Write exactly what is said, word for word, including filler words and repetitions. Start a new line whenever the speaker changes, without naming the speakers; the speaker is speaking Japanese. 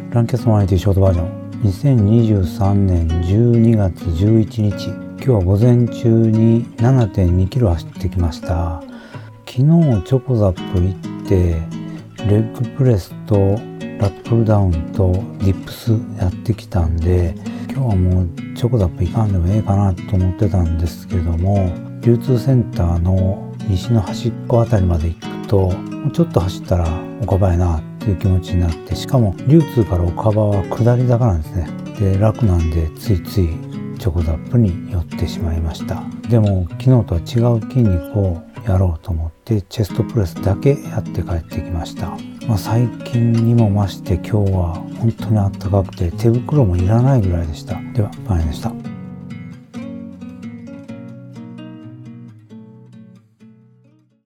ランキャストマニティショートバージョンにせんにじゅうさんねんじゅうにがつじゅういちにち、今日は午前中に ななてんにキロ走ってきました。昨日チョコザップ行ってレッグプレスとラットプルダウンとディップスやってきたんで、今日はもうチョコザップ行かんでもええかなと思ってたんですけども、流通センターの西の端っこあたりまで行くともうちょっと走ったら岡場やなっていう気持ちになって、しかも流通から岡場は下り坂なんですね。で楽なんでついついチョコザップに寄ってしまいました。でも昨日とは違う筋肉をやろうと思ってチェストプレスだけやって帰ってきました。まあ、最近にも増して今日は本当に暖かくて手袋もいらないぐらいでした。では、パン屋でした。